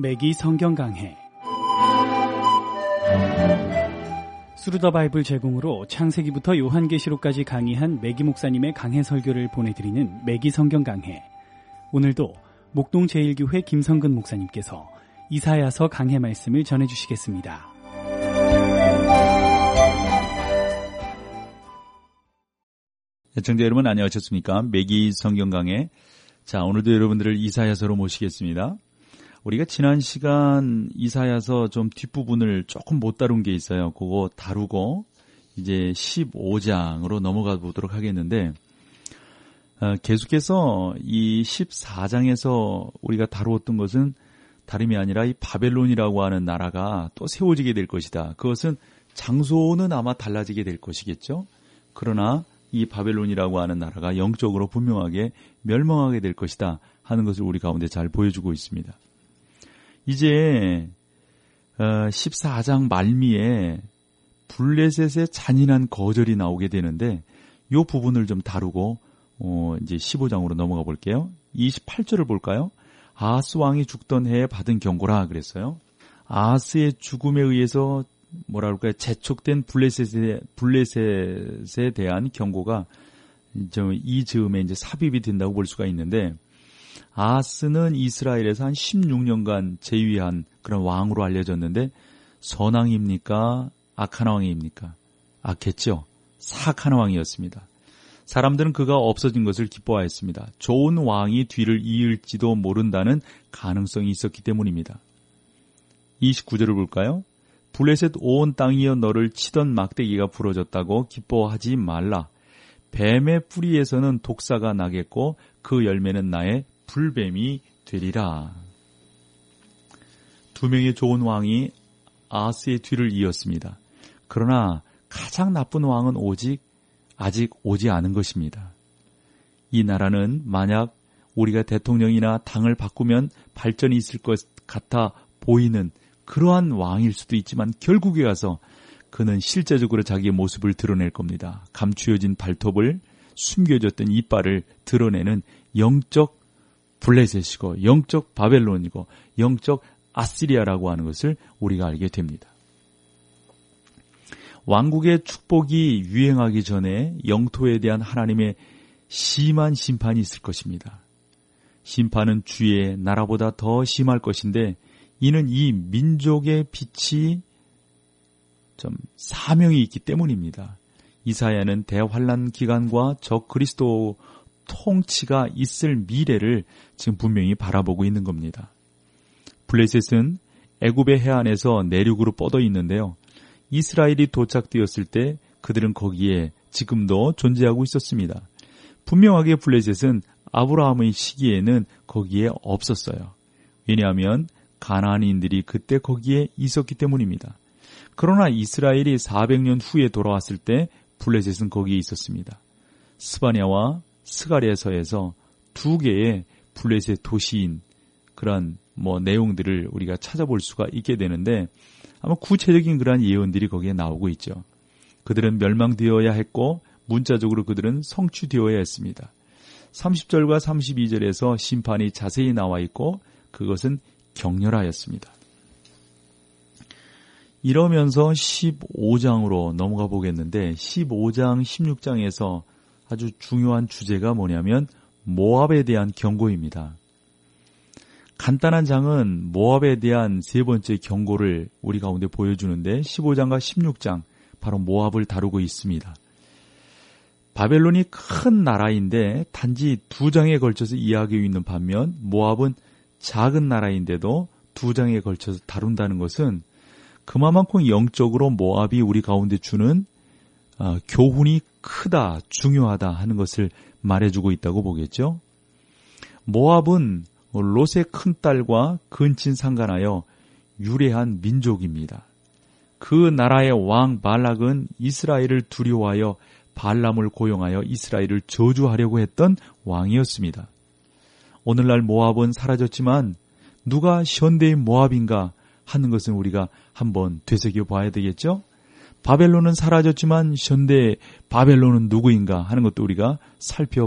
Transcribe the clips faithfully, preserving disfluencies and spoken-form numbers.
매기 성경 강해. 스루더 바이블 제공으로 창세기부터 요한계시록까지 강의한 매기 목사님의 강해 설교를 보내드리는 매기 성경 강해. 오늘도 목동 제일교회 김성근 목사님께서 이사야서 강해 말씀을 전해주시겠습니다. 시청자 여러분 안녕하셨습니까? 매기 성경 강해. 자, 오늘도 여러분들을 이사야서로 모시겠습니다. 우리가 지난 시간 이사야서 좀 뒷부분을 조금 못 다룬 게 있어요. 그거 다루고 이제 십오 장으로 넘어가 보도록 하겠는데, 어, 계속해서 이 십사 장에서 우리가 다루었던 것은 다름이 아니라 이 바벨론이라고 하는 나라가 또 세워지게 될 것이다. 그것은 장소는 아마 달라지게 될 것이겠죠. 그러나 이 바벨론이라고 하는 나라가 영적으로 분명하게 멸망하게 될 것이다 하는 것을 우리 가운데 잘 보여주고 있습니다. 이제 십사 장 말미에 블레셋의 잔인한 거절이 나오게 되는데 이 부분을 좀 다루고 어 이제 십오 장으로 넘어가 볼게요. 이십팔 절을 볼까요? 아하스 왕이 죽던 해에 받은 경고라 그랬어요. 아하스의 죽음에 의해서 뭐라 그럴까요? 재촉된 블레셋에, 블레셋에 대한 경고가 이 즈음에 이제 삽입이 된다고 볼 수가 있는데, 아하스는 이스라엘에서 한 십육 년간 재위한 그런 왕으로 알려졌는데, 선왕입니까? 악한 왕입니까? 악했죠. 사악한 왕이었습니다. 사람들은 그가 없어진 것을 기뻐하였습니다. 좋은 왕이 뒤를 이을지도 모른다는 가능성이 있었기 때문입니다. 이십구 절을 볼까요? 블레셋 온 땅이여 너를 치던 막대기가 부러졌다고 기뻐하지 말라. 뱀의 뿌리에서는 독사가 나겠고 그 열매는 나의 불뱀이 되리라. 두 명의 좋은 왕이 아하스의 뒤를 이었습니다. 그러나 가장 나쁜 왕은 오직 아직 오지 않은 것입니다. 이 나라는 만약 우리가 대통령이나 당을 바꾸면 발전이 있을 것 같아 보이는 그러한 왕일 수도 있지만 결국에 가서 그는 실제적으로 자기의 모습을 드러낼 겁니다. 감추어진 발톱을, 숨겨졌던 이빨을 드러내는 영적 블레셋이고 영적 바벨론이고 영적 아시리아라고 하는 것을 우리가 알게 됩니다. 왕국의 축복이 유행하기 전에 영토에 대한 하나님의 심한 심판이 있을 것입니다. 심판은 주의 나라보다 더 심할 것인데 이는 이 민족의 빛이 좀 사명이 있기 때문입니다. 이사야는 대환란 기간과 적 그리스도 통치가 있을 미래를 지금 분명히 바라보고 있는 겁니다. 블레셋은 애굽의 해안에서 내륙으로 뻗어 있는데요. 이스라엘이 도착되었을 때 그들은 거기에 지금도 존재하고 있었습니다. 분명하게 블레셋은 아브라함의 시기에는 거기에 없었어요. 왜냐하면 가나안인들이 그때 거기에 있었기 때문입니다. 그러나 이스라엘이 사백 년 후에 돌아왔을 때 블레셋은 거기에 있었습니다. 스바냐와 스가랴서에서 두 개의 블레셋 도시인 그런 뭐 내용들을 우리가 찾아볼 수가 있게 되는데 아마 구체적인 그러한 예언들이 거기에 나오고 있죠. 그들은 멸망되어야 했고 문자적으로 그들은 성취되어야 했습니다. 삼십 절과 삼십이 절에서 심판이 자세히 나와 있고 그것은 격렬하였습니다. 이러면서 십오 장으로 넘어가 보겠는데 십오 장, 십육 장에서 아주 중요한 주제가 뭐냐면 모압에 대한 경고입니다. 간단한 장은 모압에 대한 세 번째 경고를 우리 가운데 보여주는데 십오 장과 십육 장 바로 모압을 다루고 있습니다. 바벨론이 큰 나라인데 단지 두 장에 걸쳐서 이야기하고 있는 반면 모압은 작은 나라인데도 두 장에 걸쳐서 다룬다는 것은 그만큼 영적으로 모압이 우리 가운데 주는 어, 교훈이 크다, 중요하다 하는 것을 말해주고 있다고 보겠죠. 모압은 롯의 큰딸과 근친 상간하여 유래한 민족입니다. 그 나라의 왕 발락은 이스라엘을 두려워하여 발람을 고용하여 이스라엘을 저주하려고 했던 왕이었습니다. 오늘날 모압은 사라졌지만 누가 현대의 모압인가 하는 것은 우리가 한번 되새겨 봐야 되겠죠. 바벨론은 사라졌지만 현대의 바벨론은 누구인가 하는 것도 우리가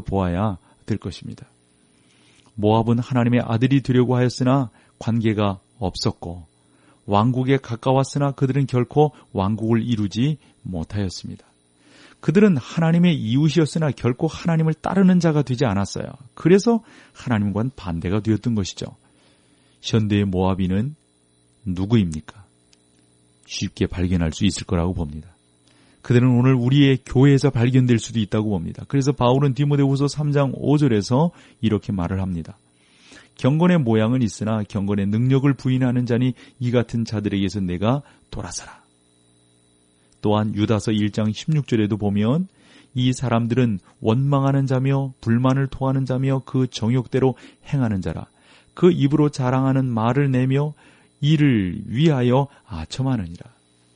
살펴보아야 될 것입니다. 모압은 하나님의 아들이 되려고 하였으나 관계가 없었고 왕국에 가까웠으나 그들은 결코 왕국을 이루지 못하였습니다. 그들은 하나님의 이웃이었으나 결코 하나님을 따르는 자가 되지 않았어요. 그래서 하나님과는 반대가 되었던 것이죠. 현대의 모압인은 누구입니까? 쉽게 발견할 수 있을 거라고 봅니다. 그들은 오늘 우리의 교회에서 발견될 수도 있다고 봅니다. 그래서 바울은 디모데후서 삼 장 오 절에서 이렇게 말을 합니다. 경건의 모양은 있으나 경건의 능력을 부인하는 자니 이 같은 자들에게서 내가 돌아서라. 또한 유다서 일 장 십육 절에도 보면 이 사람들은 원망하는 자며 불만을 토하는 자며 그 정욕대로 행하는 자라. 그 입으로 자랑하는 말을 내며 이를 위하여 아첨하느니라.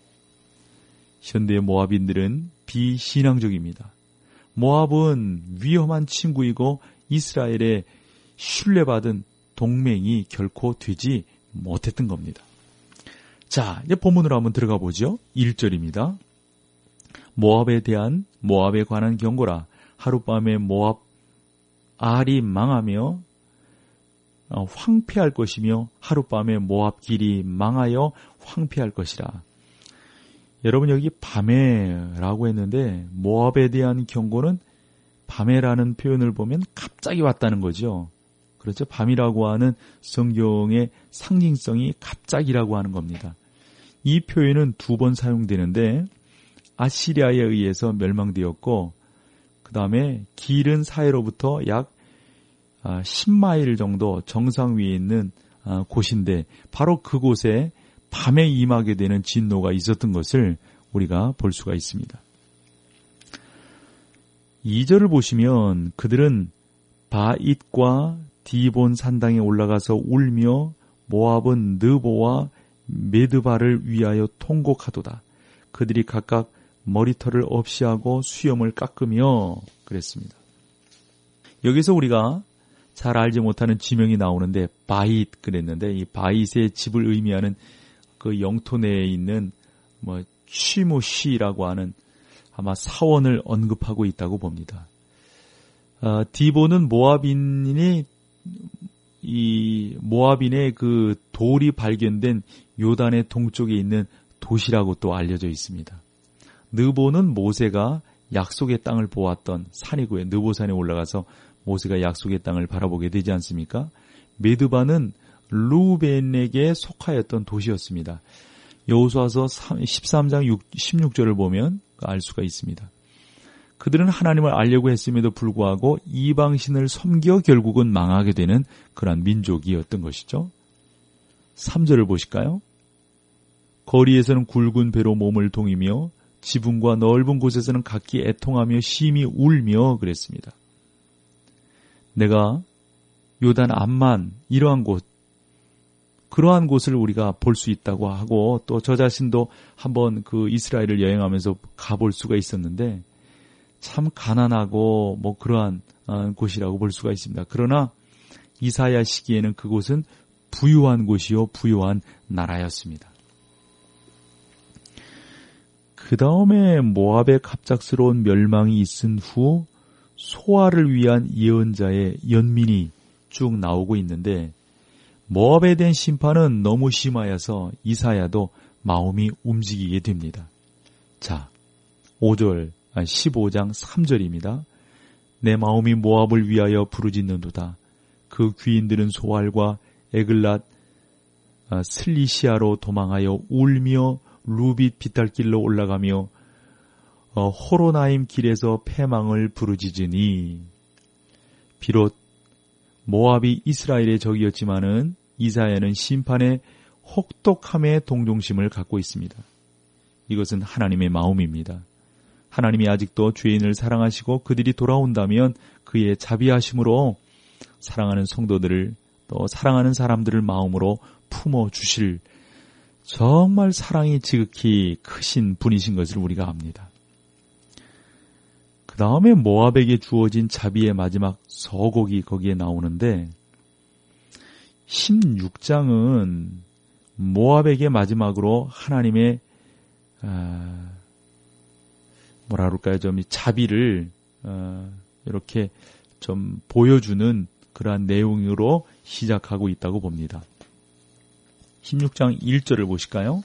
현대의 모압인들은 비신앙적입니다. 모압은 위험한 친구이고 이스라엘의 신뢰받은 동맹이 결코 되지 못했던 겁니다. 자, 이제 본문으로 한번 들어가 보죠. 일 절입니다. 모압에 대한 모압에 관한 경고라. 하룻밤에 모압 알이 망하며 어, 황폐할 것이며 하룻밤에 모압 길이 망하여 황폐할 것이라. 여러분 여기 밤에라고 했는데 모압에 대한 경고는 밤에라는 표현을 보면 갑자기 왔다는 거죠. 그렇죠. 밤이라고 하는 성경의 상징성이 갑자기라고 하는 겁니다. 이 표현은 두 번 사용되는데 아시리아에 의해서 멸망되었고 그 다음에 길은 사해로부터 약 십 마일 정도 정상 위에 있는 곳인데 바로 그곳에 밤에 임하게 되는 진노가 있었던 것을 우리가 볼 수가 있습니다. 이 절을 보시면 그들은 바잇과 디본 산당에 올라가서 울며 모압은 느보와 메드바를 위하여 통곡하도다. 그들이 각각 머리털을 없이 하고 수염을 깎으며 그랬습니다. 여기서 우리가 잘 알지 못하는 지명이 나오는데 바잇 그랬는데 이 바잇의 집을 의미하는 그 영토 내에 있는 뭐 쉬무시라고 하는 아마 사원을 언급하고 있다고 봅니다. 어, 디본은 모압인이 이 모압인의 그 돌이 발견된 요단의 동쪽에 있는 도시라고 또 알려져 있습니다. 느보는 모세가 약속의 땅을 보았던 산이고요. 느보산에 올라가서 모세가 약속의 땅을 바라보게 되지 않습니까? 메드바는 루벤에게 속하였던 도시였습니다. 여호수아서 십삼 장 십육 절을 보면 알 수가 있습니다. 그들은 하나님을 알려고 했음에도 불구하고 이방신을 섬겨 결국은 망하게 되는 그러한 민족이었던 것이죠. 삼 절을 보실까요? 거리에서는 굵은 배로 몸을 동이며 지붕과 넓은 곳에서는 각기 애통하며 심히 울며 그랬습니다. 내가 요단 암만 이러한 곳, 그러한 곳을 우리가 볼 수 있다고 하고 또 저 자신도 한번 그 이스라엘을 여행하면서 가볼 수가 있었는데 참 가난하고 뭐 그러한 곳이라고 볼 수가 있습니다. 그러나 이사야 시기에는 그곳은 부유한 곳이요 부유한 나라였습니다. 그 다음에 모압의 갑작스러운 멸망이 있은 후 소아를 위한 예언자의 연민이 쭉 나오고 있는데 모압에 대한 심판은 너무 심하여서 이사야도 마음이 움직이게 됩니다. 자, 오 절, 십오 장 삼 절입니다. 내 마음이 모압을 위하여 부르짖는도다. 그 귀인들은 소알과 에글랏 슬리시아로 도망하여 울며 루빗 비탈길로 올라가며 어, 호로나임 길에서 패망을 부르짖으니. 비록 모압이 이스라엘의 적이었지만은 이사야는 심판의 혹독함에 동정심을 갖고 있습니다. 이것은 하나님의 마음입니다. 하나님이 아직도 죄인을 사랑하시고 그들이 돌아온다면 그의 자비하심으로 사랑하는 성도들을 또 사랑하는 사람들을 마음으로 품어주실 정말 사랑이 지극히 크신 분이신 것을 우리가 압니다. 그 다음에 모압에게 주어진 자비의 마지막 서곡이 거기에 나오는데 십육 장은 모압에게 마지막으로 하나님의 아, 뭐라 그럴까요? 좀 자비를 어, 이렇게 좀 보여주는 그러한 내용으로 시작하고 있다고 봅니다. 십육 장 일 절을 보실까요?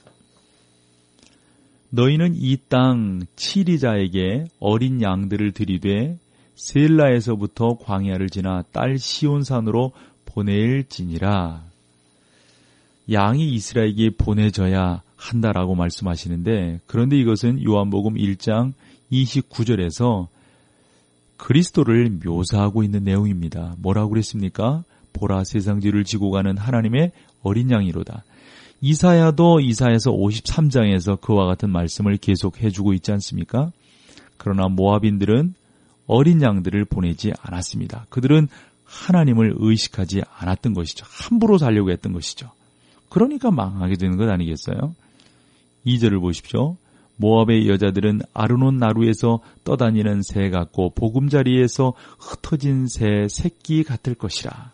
너희는 이 땅 치리자에게 어린 양들을 들이되 셀라에서부터 광야를 지나 딸 시온산으로 보낼지니라. 양이 이스라엘에게 보내져야 한다라고 말씀하시는데, 그런데 이것은 요한복음 일 장 이십구 절에서 그리스도를 묘사하고 있는 내용입니다. 뭐라고 그랬습니까? 보라, 세상 죄를 지고 가는 하나님의 어린 양이로다. 이사야도 이사야서 오십삼 장에서 그와 같은 말씀을 계속 해주고 있지 않습니까? 그러나 모압인들은 어린 양들을 보내지 않았습니다. 그들은 하나님을 의식하지 않았던 것이죠. 함부로 살려고 했던 것이죠. 그러니까 망하게 되는 것 아니겠어요? 이 절을 보십시오. 모압의 여자들은 아르논 나루에서 떠다니는 새 같고 보금자리에서 흩어진 새 새끼 같을 것이라.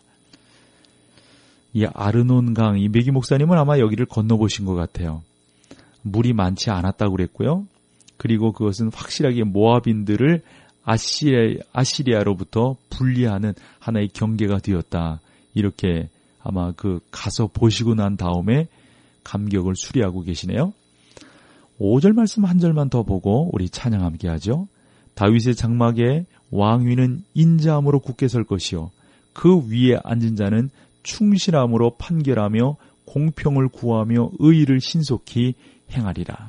이 아르논 강, 이 메기 목사님은 아마 여기를 건너보신 것 같아요. 물이 많지 않았다고 그랬고요. 그리고 그것은 확실하게 모압인들을 아시리아, 아시리아로부터 분리하는 하나의 경계가 되었다. 이렇게 아마 그 가서 보시고 난 다음에 감격을 수리하고 계시네요. 오 절 말씀 한 절만 더 보고 우리 찬양 함께 하죠. 다윗의 장막에 왕위는 인자함으로 굳게 설 것이요 그 위에 앉은 자는 충실함으로 판결하며 공평을 구하며 의의를 신속히 행하리라.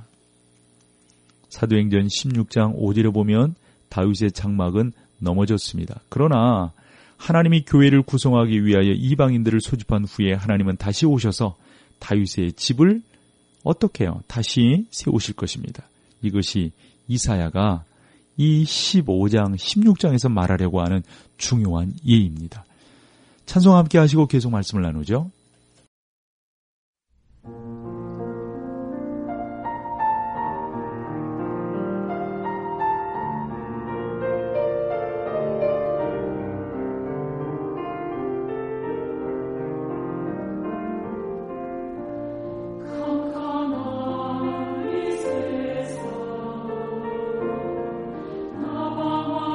사도행전 십육 장 오 절에 보면 다윗의 장막은 넘어졌습니다. 그러나 하나님이 교회를 구성하기 위하여 이방인들을 소집한 후에 하나님은 다시 오셔서 다윗의 집을 어떻게 해요? 다시 세우실 것입니다. 이것이 이사야가 이 십오 장, 십육 장에서 말하려고 하는 중요한 예입니다. 찬송 함께 하시고 계속 말씀을 나누죠.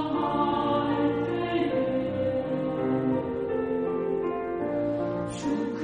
주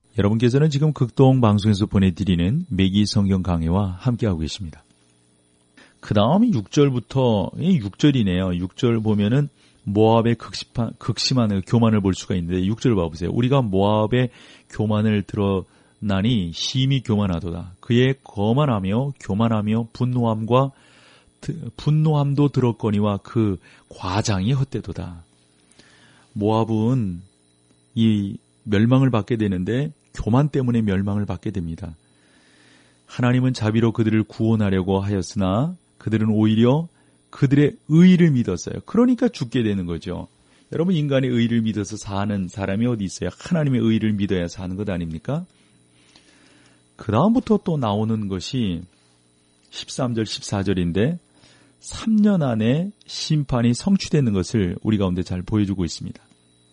여러분께서는 지금 극동 방송에서 보내드리는 매기 성경 강해와 함께하고 계십니다. 그 다음에 육 절부터, 육 절이네요. 육 절 보면은 모압의 극심한, 극심한 교만을 볼 수가 있는데 육 절 봐보세요. 우리가 모압의 교만을 드러나니 심히 교만하도다. 그의 거만하며 교만하며 분노함과 분노함도 들었거니와 그 과장이 헛되도다. 모압은 이 멸망을 받게 되는데 교만 때문에 멸망을 받게 됩니다. 하나님은 자비로 그들을 구원하려고 하였으나 그들은 오히려 그들의 의의를 믿었어요. 그러니까 죽게 되는 거죠. 여러분, 인간의 의의를 믿어서 사는 사람이 어디 있어요? 하나님의 의의를 믿어야 사는 것 아닙니까? 그 다음부터 또 나오는 것이 십삼 절, 십사 절인데 삼 년 안에 심판이 성취되는 것을 우리 가운데 잘 보여주고 있습니다.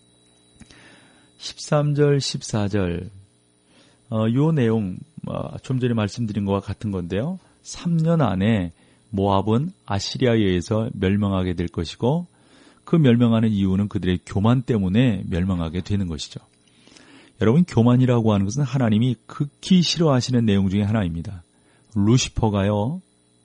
십삼 절, 십사 절, 어, 요 내용, 어, 좀 전에 말씀드린 것과 같은 건데요. 삼 년 안에 모압은 아시리아에 의해서 멸망하게 될 것이고 그 멸망하는 이유는 그들의 교만 때문에 멸망하게 되는 것이죠. 여러분, 교만이라고 하는 것은 하나님이 극히 싫어하시는 내용 중에 하나입니다. 루시퍼가요,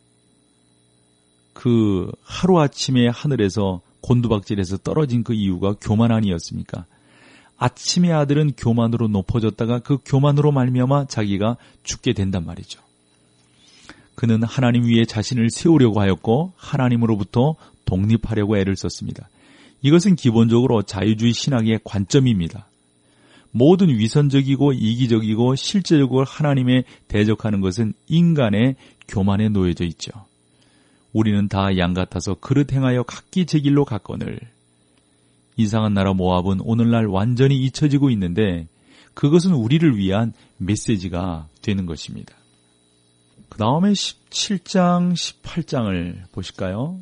그 하루아침에 하늘에서 곤두박질해서 떨어진 그 이유가 교만 아니었습니까? 아침의 아들은 교만으로 높아졌다가 그 교만으로 말미암아 자기가 죽게 된단 말이죠. 그는 하나님 위에 자신을 세우려고 하였고 하나님으로부터 독립하려고 애를 썼습니다. 이것은 기본적으로 자유주의 신학의 관점입니다. 모든 위선적이고 이기적이고 실제적으로 하나님에 대적하는 것은 인간의 교만에 놓여져 있죠. 우리는 다 양 같아서 그릇 행하여 각기 제 길로 갔거늘. 이상한 나라 모압은 오늘날 완전히 잊혀지고 있는데 그것은 우리를 위한 메시지가 되는 것입니다. 그 다음에 십칠 장, 십팔 장을 보실까요?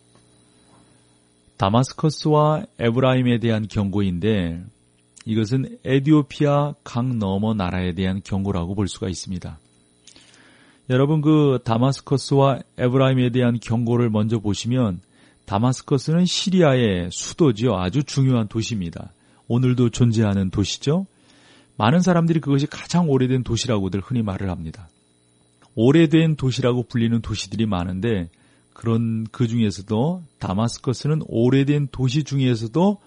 다마스커스와 에브라임에 대한 경고인데 이것은 에티오피아 강 너머 나라에 대한 경고라고 볼 수가 있습니다. 여러분, 그 다마스커스와 에브라임에 대한 경고를 먼저 보시면 다마스커스는 시리아의 수도죠. 아주 중요한 도시입니다. 오늘도 존재하는 도시죠. 많은 사람들이 그것이 가장 오래된 도시라고들 흔히 말을 합니다. 오래된 도시라고 불리는 도시들이 많은데 그런 그 중에서도 다마스커스는 오래된 도시 중에서도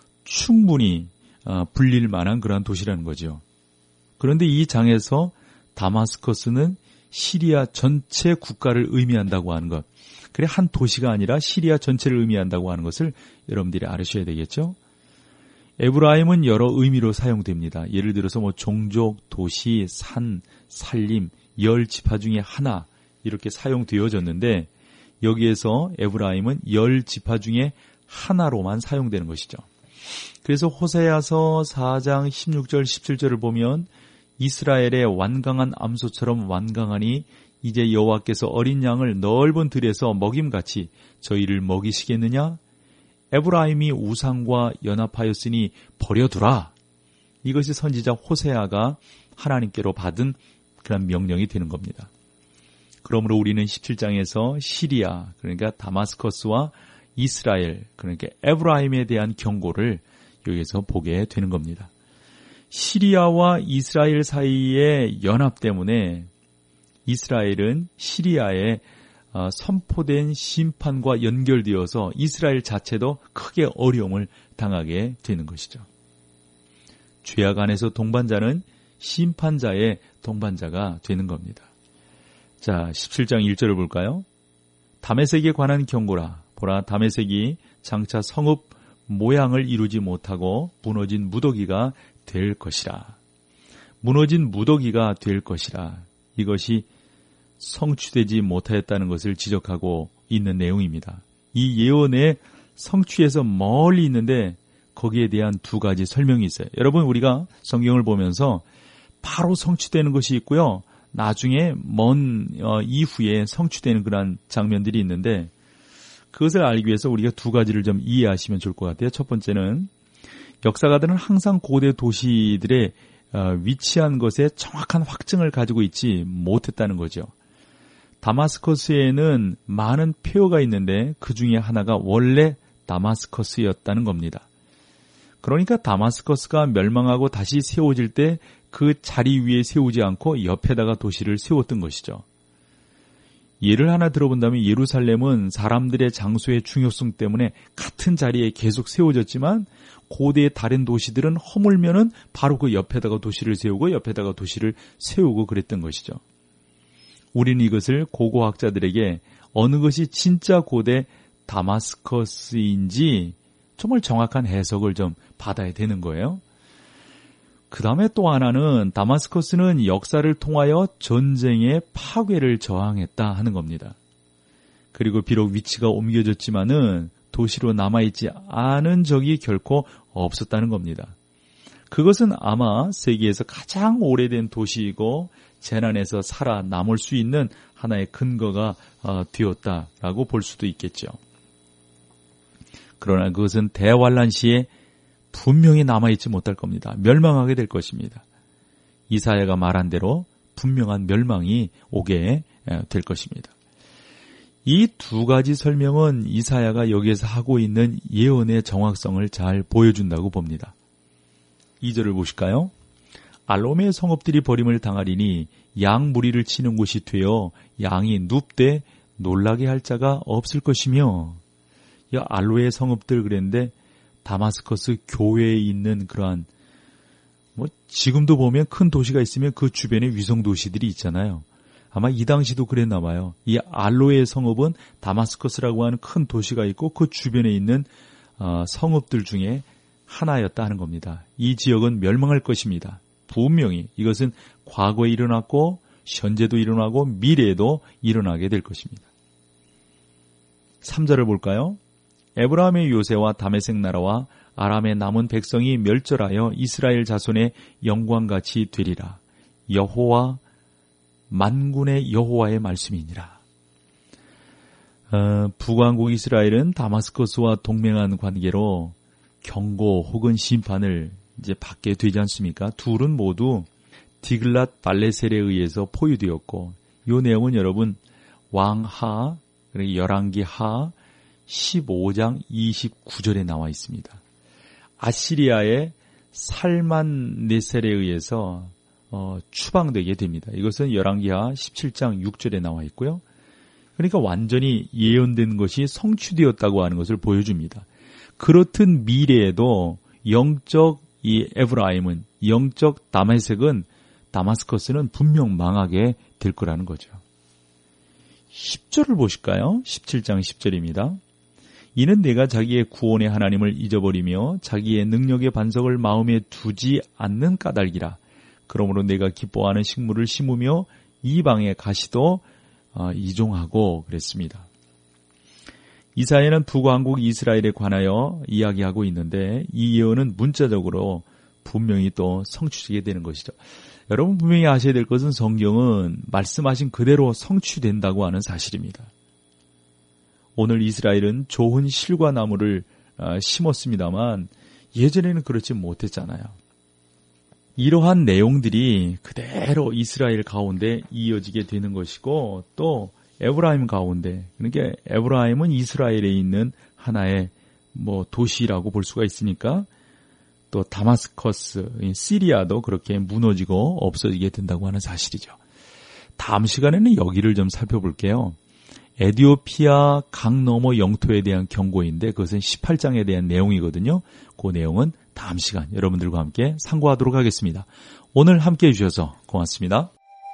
충분히 불릴 만한 그러한 도시라는 거죠. 그런데 이 장에서 다마스커스는 시리아 전체 국가를 의미한다고 하는 것, 그래 한 도시가 아니라 시리아 전체를 의미한다고 하는 것을 여러분들이 알으셔야 되겠죠. 에브라임은 여러 의미로 사용됩니다. 예를 들어서 뭐 종족, 도시, 산, 산림, 열 지파 중에 하나 이렇게 사용되어졌는데 여기에서 에브라임은 열 지파 중에 하나로만 사용되는 것이죠. 그래서 호세아서 사 장 십육 절 십칠 절을 보면 이스라엘의 완강한 암소처럼 완강하니 이제 여호와께서 어린 양을 넓은 들에서 먹임같이 저희를 먹이시겠느냐? 에브라임이 우상과 연합하였으니 버려두라. 이것이 선지자 호세아가 하나님께로 받은 그런 명령이 되는 겁니다. 그러므로 우리는 십칠 장에서 시리아, 그러니까 다마스커스와 이스라엘, 그러니까 에브라임에 대한 경고를 여기서 보게 되는 겁니다. 시리아와 이스라엘 사이의 연합 때문에 이스라엘은 시리아에 선포된 심판과 연결되어서 이스라엘 자체도 크게 어려움을 당하게 되는 것이죠. 죄악 안에서 동반자는 심판자의 동반자가 되는 겁니다. 자, 십칠 장 일 절을 볼까요? 다메섹에 관한 경고라. 보라, 다메섹이 장차 성읍 모양을 이루지 못하고 무너진 무더기가 될 것이라. 무너진 무더기가 될 것이라. 이것이 성취되지 못하였다는 것을 지적하고 있는 내용입니다. 이 예언의 성취에서 멀리 있는데 거기에 대한 두 가지 설명이 있어요. 여러분, 우리가 성경을 보면서 바로 성취되는 것이 있고요. 나중에 먼 어, 이후에 성취되는 그런 장면들이 있는데 그것을 알기 위해서 우리가 두 가지를 좀 이해하시면 좋을 것 같아요. 첫 번째는 역사가들은 항상 고대 도시들의 어, 위치한 것에 정확한 확증을 가지고 있지 못했다는 거죠. 다마스커스에는 많은 폐허가 있는데 그 중에 하나가 원래 다마스커스였다는 겁니다. 그러니까 다마스커스가 멸망하고 다시 세워질 때 그 자리 위에 세우지 않고 옆에다가 도시를 세웠던 것이죠. 예를 하나 들어본다면 예루살렘은 사람들의 장소의 중요성 때문에 같은 자리에 계속 세워졌지만 고대의 다른 도시들은 허물면은 바로 그 옆에다가 도시를 세우고 옆에다가 도시를 세우고 그랬던 것이죠. 우리는 이것을 고고학자들에게 어느 것이 진짜 고대 다마스커스인지 정말 정확한 해석을 좀 받아야 되는 거예요. 그 다음에 또 하나는 다마스커스는 역사를 통하여 전쟁의 파괴를 저항했다 하는 겁니다. 그리고 비록 위치가 옮겨졌지만은 도시로 남아있지 않은 적이 결코 없었다는 겁니다. 그것은 아마 세계에서 가장 오래된 도시이고 재난에서 살아남을 수 있는 하나의 근거가 되었다라고 볼 수도 있겠죠. 그러나 그것은 대환란 시에 분명히 남아있지 못할 겁니다. 멸망하게 될 것입니다. 이사야가 말한 대로 분명한 멸망이 오게 될 것입니다. 이 두 가지 설명은 이사야가 여기에서 하고 있는 예언의 정확성을 잘 보여준다고 봅니다. 이 절을 보실까요? 알롬의 성읍들이 버림을 당하리니 양 무리를 치는 곳이 되어 양이 눕되 놀라게 할 자가 없을 것이며, 이 알로의 성읍들 그랬는데 다마스커스 교회에 있는 그러한 뭐 지금도 보면 큰 도시가 있으면 그 주변에 위성 도시들이 있잖아요. 아마 이 당시도 그랬나 봐요. 이 알로의 성읍은 다마스커스라고 하는 큰 도시가 있고 그 주변에 있는 어, 성읍들 중에 하나였다 하는 겁니다. 이 지역은 멸망할 것입니다. 분명히 이것은 과거에 일어났고 현재도 일어나고 미래에도 일어나게 될 것입니다. 삼 절을 볼까요? 에브라함의 요새와 다메섹 나라와 아람의 남은 백성이 멸절하여 이스라엘 자손의 영광같이 되리라. 여호와 만군의 여호와의 말씀이니라. 어, 북왕국 이스라엘은 다마스커스와 동맹한 관계로 경고 혹은 심판을 이제 받게 되지 않습니까? 둘은 모두 디글랏 발레셀에 의해서 포위되었고, 이 내용은 여러분 왕하, 열왕기 하 십오 장 이십구 절에 나와 있습니다. 아시리아의 살만네셀에 의해서 어, 추방되게 됩니다. 이것은 열왕기하 십칠 장 육 절에 나와 있고요. 그러니까 완전히 예언된 것이 성취되었다고 하는 것을 보여줍니다. 그렇듯 미래에도 영적 이 에브라임은, 영적 다메섹은, 다마스커스는 분명 망하게 될 거라는 거죠. 십 절을 보실까요? 십칠 장 십 절입니다. 이는 내가 자기의 구원의 하나님을 잊어버리며 자기의 능력의 반석을 마음에 두지 않는 까닭이라. 그러므로 내가 기뻐하는 식물을 심으며 이방의 가시도 이종하고 그랬습니다. 이사야는 북왕국 이스라엘에 관하여 이야기하고 있는데 이 예언은 문자적으로 분명히 또 성취되게 되는 것이죠. 여러분 분명히 아셔야 될 것은 성경은 말씀하신 그대로 성취된다고 하는 사실입니다. 오늘 이스라엘은 좋은 실과 나무를 심었습니다만 예전에는 그렇지 못했잖아요. 이러한 내용들이 그대로 이스라엘 가운데 이어지게 되는 것이고 또 에브라임 가운데, 그러니까 에브라임은 이스라엘에 있는 하나의 뭐 도시라고 볼 수가 있으니까 또 다마스커스, 시리아도 그렇게 무너지고 없어지게 된다고 하는 사실이죠. 다음 시간에는 여기를 좀 살펴볼게요. 에티오피아 강 너머 영토에 대한 경고인데 그것은 십팔 장에 대한 내용이거든요. 그 내용은 다음 시간 여러분들과 함께 상고하도록 하겠습니다. 오늘 함께해 주셔서 고맙습니다.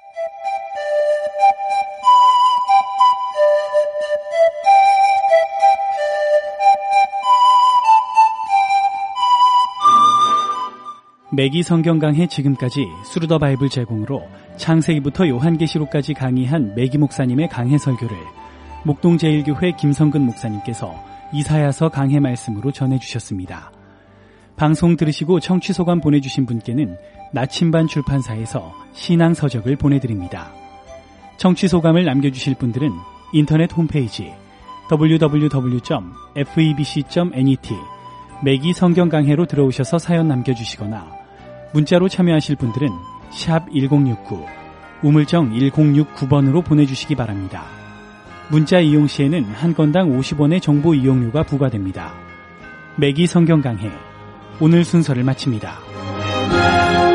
매기 성경 강해 지금까지 스루 더 바이블 제공으로 창세기부터 요한계시록까지 강의한 매기 목사님의 강해 설교를 목동제일교회 김성근 목사님께서 이사야서 강해 말씀으로 전해주셨습니다. 방송 들으시고 청취 소감 보내주신 분께는 나침반 출판사에서 신앙서적을 보내드립니다. 청취 소감을 남겨주실 분들은 인터넷 홈페이지 더블유 더블유 더블유 점 에프이비씨 점 net 매기 성경 강해로 들어오셔서 사연 남겨주시거나 문자로 참여하실 분들은 샵 일공육구 우물정 일공육구 번으로 보내주시기 바랍니다. 문자 이용 시에는 한 건당 오십 원의 정보 이용료가 부과됩니다. 매기 성경 강해 오늘 순서를 마칩니다.